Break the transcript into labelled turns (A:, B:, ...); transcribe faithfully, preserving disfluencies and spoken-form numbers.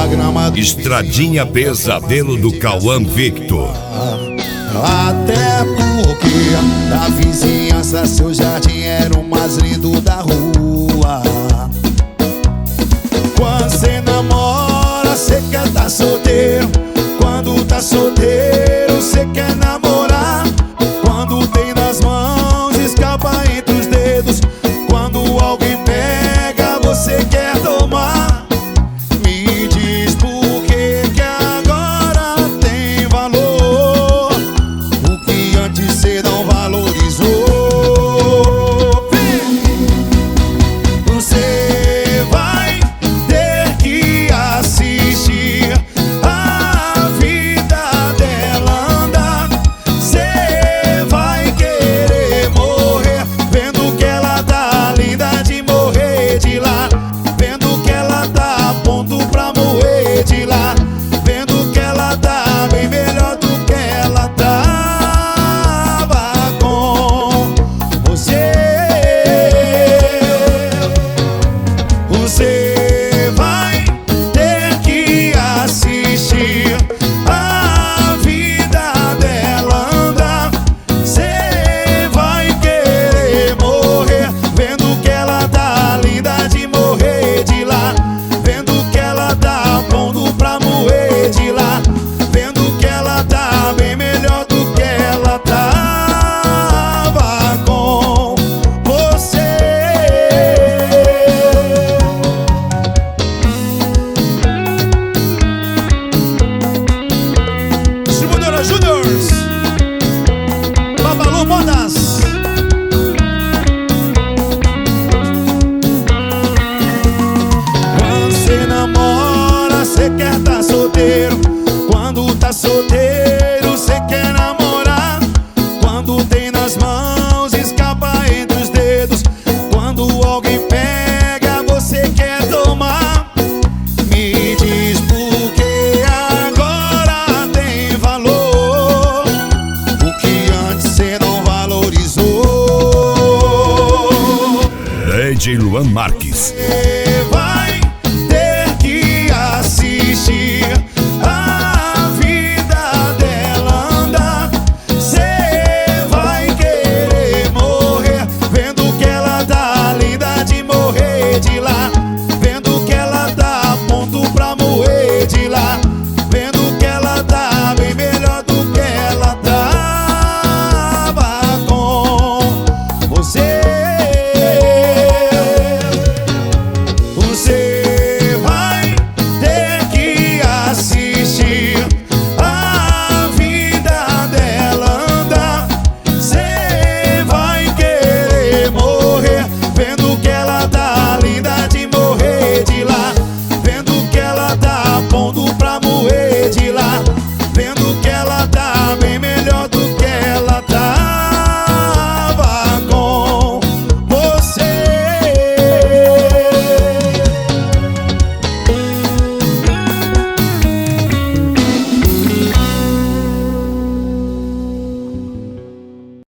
A: a grama do
B: Estradinha Pesadelo do Cauã Victor.
A: Até porque da vizinhança seu jardim era o mais lindo da rua. Quando cê namora, cê quer tá solteiro. Quando tá solteiro, cê quer namorar. Quando tem nas mãos, escapa entre os dedos. Quando alguém pega, você quer tomar. Me diz por que que agora tem valor o que antes cê não valorizou. Você vai ter que assistir a vida dela andar. Cê vai querer morrer vendo que ela tá linda de morrer de lá. Vendo que ela tá a ponto pra morrer de lá. Vendo que ela tá bem melhor do que ela tava com você. Você vai ter que assistir a vida dela andar. Cê vai querer morrer vendo que ela tá linda de morrer de lá. Vendo que ela tá a ponto pra morrer de lá. Vendo que ela tá bem melhor do que ela tava com você. Distribuidora Júniors, Babalu Modas. Quando cê namora, cê quer tá solteiro. Quando tá solteiro, cê quer namorar. Quando tem nas mãos, escapa entre os dedos. Quando alguém pega, você quer tomar. Me diz por que agora tem valor o que antes cê não valorizou.
B: D J Luan Marques.
A: Você vai